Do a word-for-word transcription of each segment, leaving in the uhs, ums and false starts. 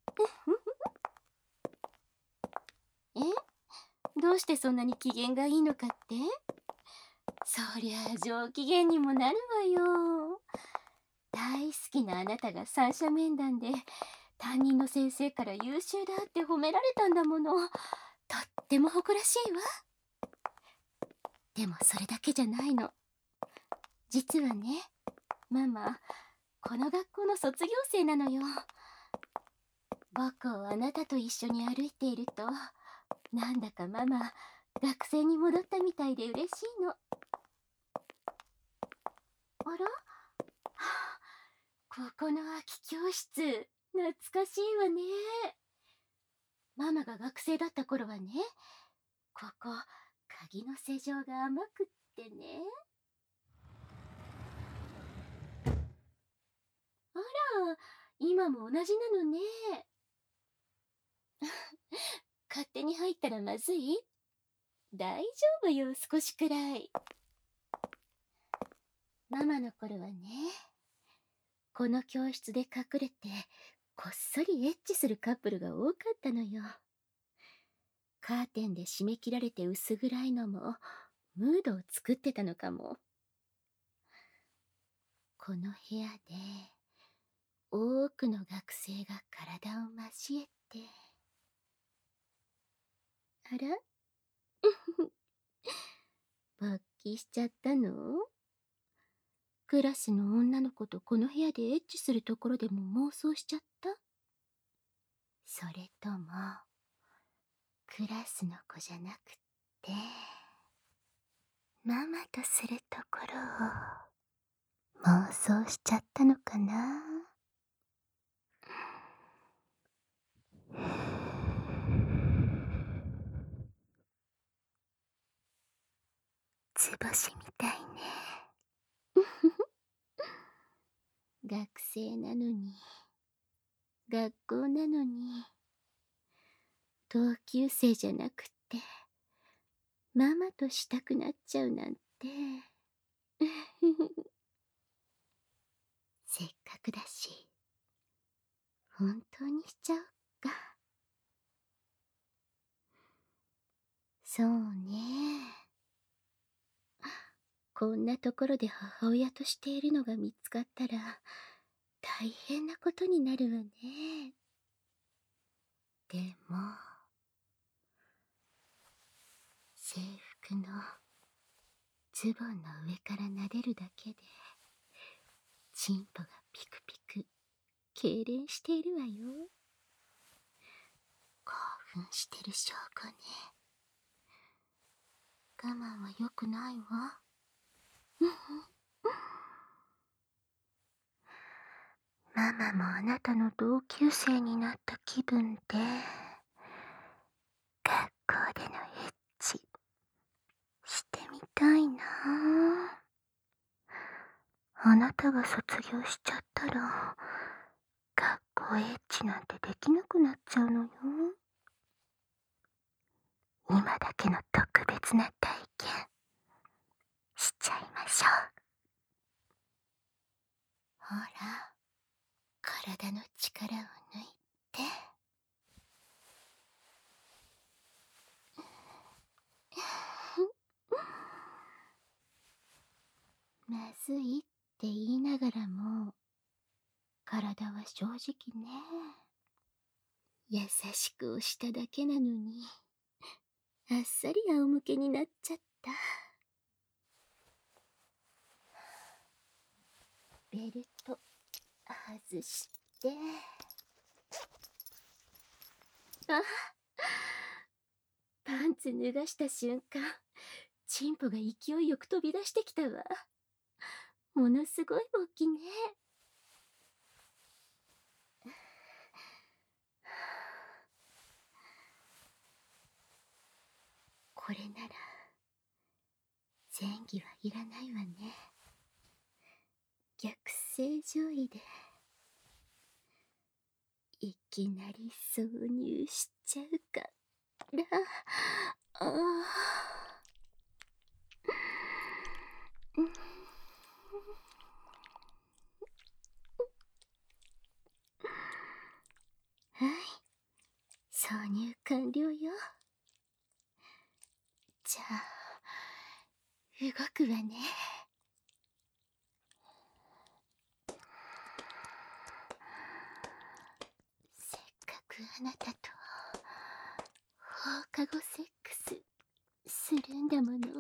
え、どうしてそんなに機嫌がいいのかって？そりゃあ上機嫌にもなるわよ。大好きなあなたが三者面談で担任の先生から優秀だって褒められたんだもの。とっても誇らしいわ。でもそれだけじゃないの。実はね、ママ、この学校の卒業生なのよ。母校あなたと一緒に歩いていると、なんだかママ、学生に戻ったみたいで嬉しいの。あら、はあ、ここの空き教室、懐かしいわね。ママが学生だった頃はね、ここ、鍵の施錠が甘くってね。あら、今も同じなのね。勝手に入ったらまずい？大丈夫よ、少しくらい。ママの頃はね、この教室で隠れてこっそりエッチするカップルが多かったのよ。カーテンで締め切られて薄暗いのもムードを作ってたのかも。この部屋で多くの学生が体を交えて。あら勃起しちゃったの？クラスの女の子とこの部屋でエッチするところでも妄想しちゃった？それともクラスの子じゃなくってママとするところを妄想しちゃったのかな？図星みたいね。学生なのに、学校なのに、同級生じゃなくってママとしたくなっちゃうなんて。せっかくだし本当にしちゃおっか。そうね。こんなところで母親としているのが見つかったら大変なことになるわね。でも制服のズボンの上から撫でるだけでチンポがピクピク痙攣しているわよ。興奮してる証拠ね。我慢は良くないわ。ママもあなたの同級生になった気分で学校でのエッチしてみたいな。あなたが卒業しちゃったら学校エッチなんてできなくなっちゃうのよ。今だけの特別な体験しちゃいましょう。ほら、体の力を抜いて。まずいって言いながらも体は正直ね。優しく押しただけなのにあっさり仰向けになっちゃった。ベルト外して。あ、パンツ脱がした瞬間チンポが勢いよく飛び出してきたわ。ものすごい勃起ね。これなら前儀はいらないわね。逆性上位でいきなり挿入しちゃうから。ああ、うん、はい、 挿入完了よ。じゃあ、動くわね。せっかくあなたと放課後セックスするんだもの。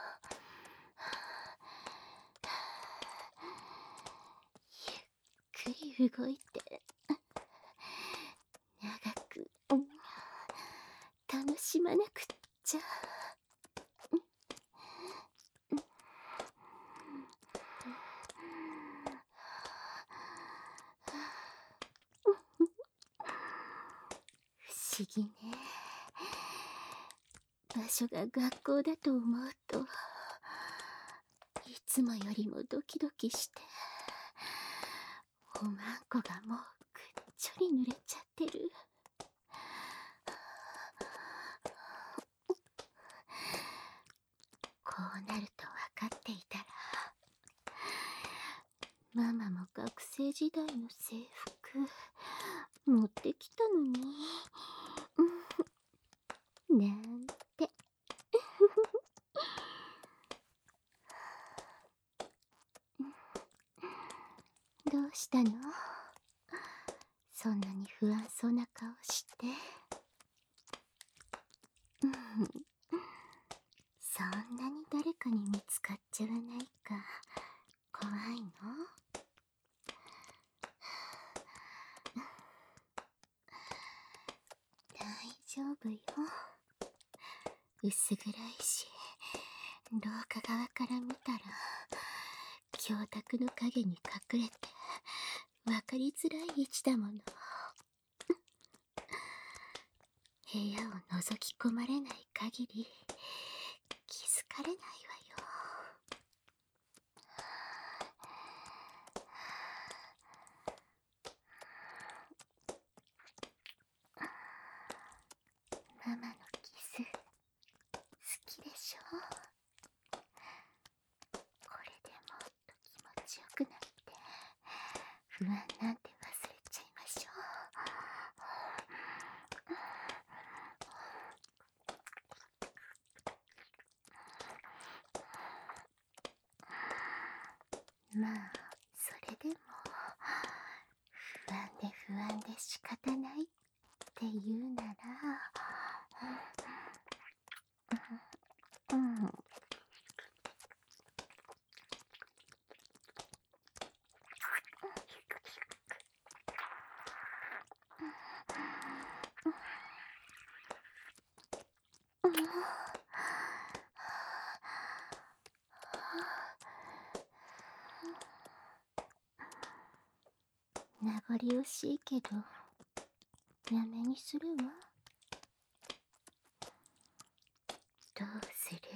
ゆっくり動いて長く楽しまなくっちゃ。不思議ね。場所が学校だと思うと、いつもよりもドキドキして、おまんこがもうぐっちょり濡れちゃってる。こうなると分かっていたら、ママも学生時代の制服持ってきたのに、なんて。どうしたの？そんなに不安そうな顔して。そんなに誰かに見つかっちゃわないか怖いの？大丈夫よ。薄暗いし、廊下側から見たら教卓の影に隠れて分かりづらい位置だもの。部屋を覗き込まれない限り気づかれないわよ。ママのキス好きでしょ？これでもっと気持ちよくなって不安なんて忘れちゃいましょう。まあそれでも不安で不安で仕方ないって言うなら、うん、名残惜しいけどやめにするわ。どうする？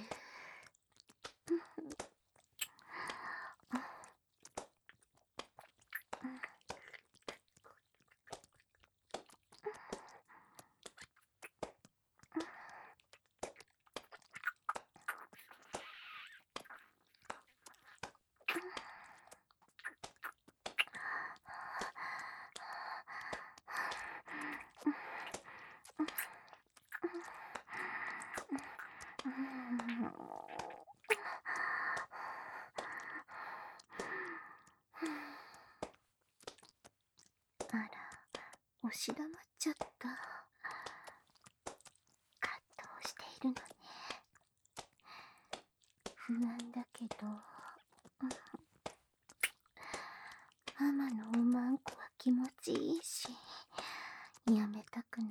あら、押し黙っちゃった。葛藤しているのね。不安だけど、ママのおまんこは気持ちいいし、やめたくない。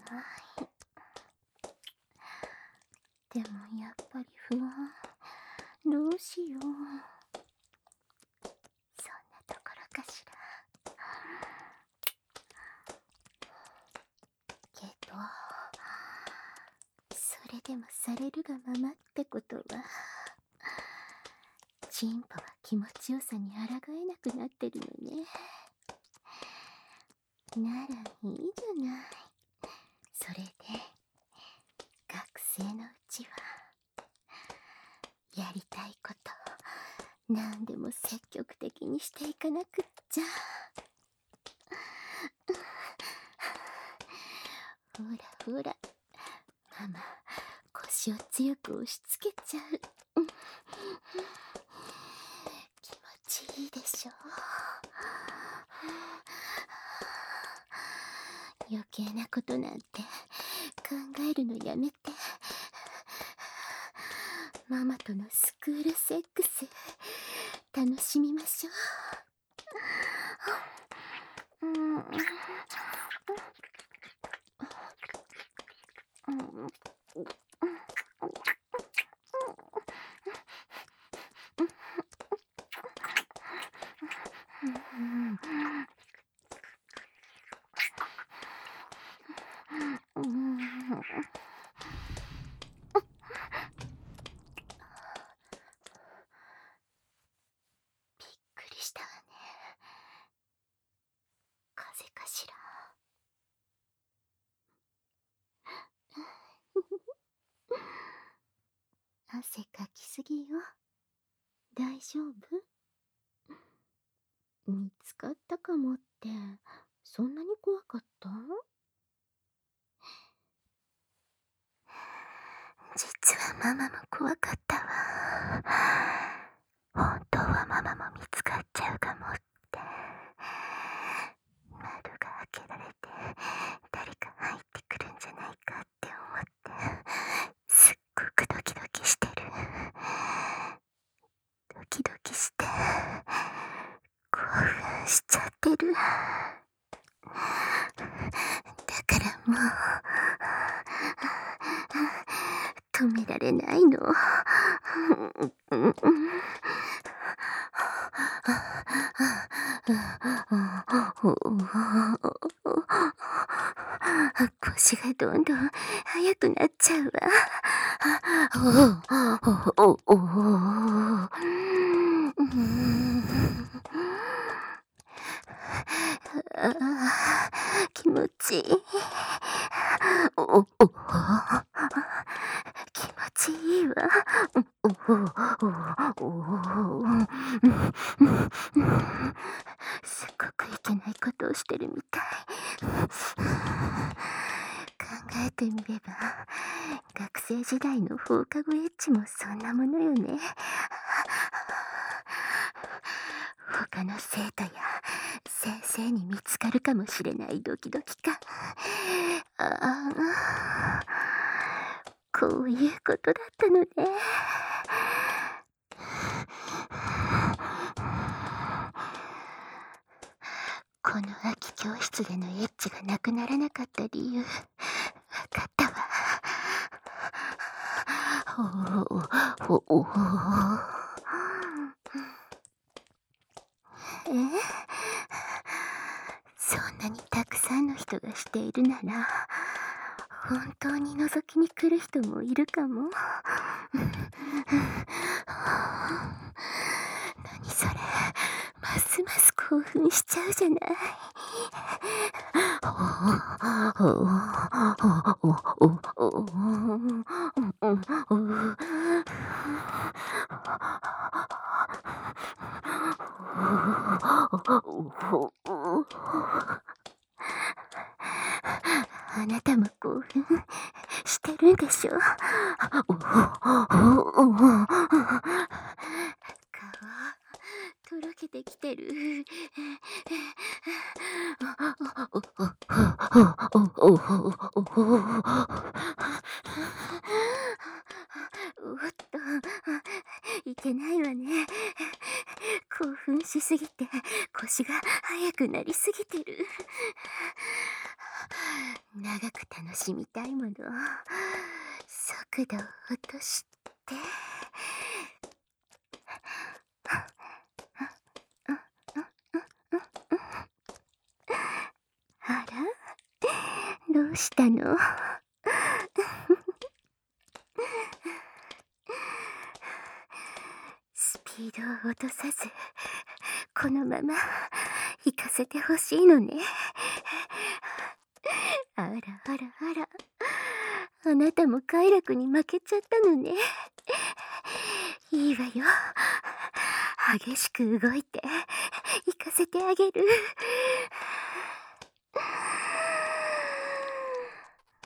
でもやっぱり不安。どうしよう。そんなところかしら。けど、それでもされるがままってことは、チンポは気持ちよさに抗えなくなってるのね。ならいいじゃない。それで学生のうちはやりたいこと何でも積極的にしていかなくっちゃ。 ほらほら、ママ腰を強く押し付けちゃう。うん、気持ちいいでしょ。余計なことなんて考えるのやめて、ママとのスクールセックス楽しみましょう。うん、うん、うん、びっくりしたわね。風邪かしら。汗かきすぎよ。大丈夫？見つかったかもってそんなに怖かった？実はママも怖かったわ。本当はママも見つかっちゃうかもって。窓が開けられて誰か入ってくるんじゃないかって思ってすっごくドキドキしてる。ドキドキして興奮しちゃってる。だからもう止められないの。腰がどんどん速くなっちゃうわ。気持ちいい。気持ちいいわ。すっごくいけないことをしてるみたい。考えてみれば学生時代の放課後エッチもそんなものよね。他の生徒や先生に見つかるかもしれないドキドキ感。ああ、こういうことだったのね。この秋教室でのエッチがなくならなかった理由、わかったわ。ほおおおえ、そんなにたくさんの人がしているなら本当に覗きに来る人もいるかも。何それ、ますます興奮しちゃうじゃない。あなたも興奮してるんでしょ。顔とろけてきてる。おっと、いけないわね。興奮しすぎて腰が速くなりすぎてる。長く楽しみたいもの、速度を落として。あら、どうしたの？スピードを落とさずこのまま行かせてほしいのね。あらあらあら、あなたも快楽に負けちゃったのね。いいわよ、激しく動いて行かせてあげる。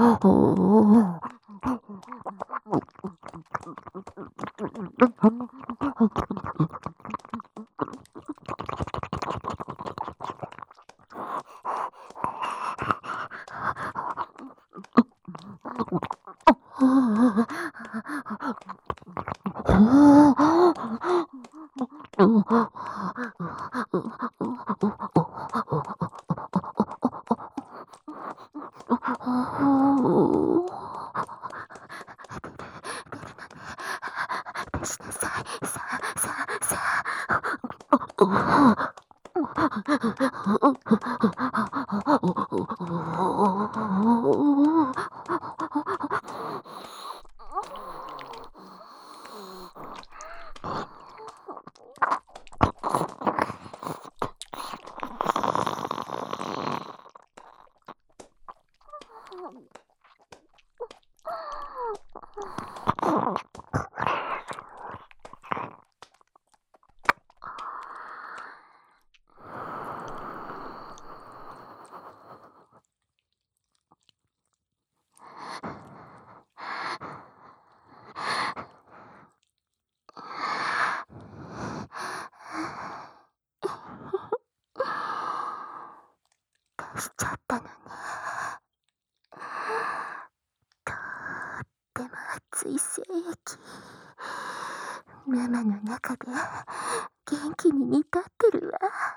しちゃったのね。とっても熱い精液。ママの中で元気に煮立ってるわ。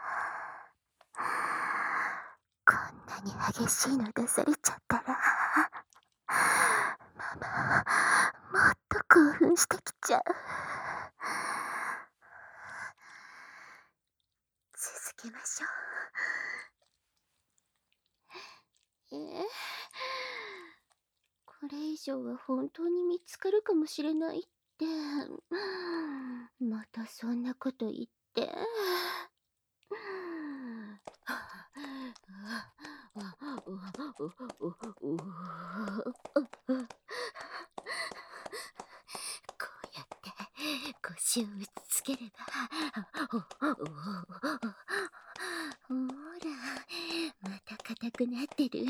こんなに激しいの出されちゃったら、ママ、もっと興奮してきちゃう。続けましょう。えー、これ以上は本当に見つかるかもしれないって。またそんなこと言って。こうやって腰を打ちつければ、ほら、また硬くなってる。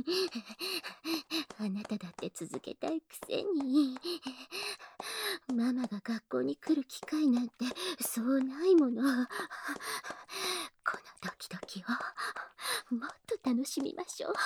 あなただって続けたいくせに。ママが学校に来る機会なんてそうないもの。このドキドキをもっと楽しみましょう。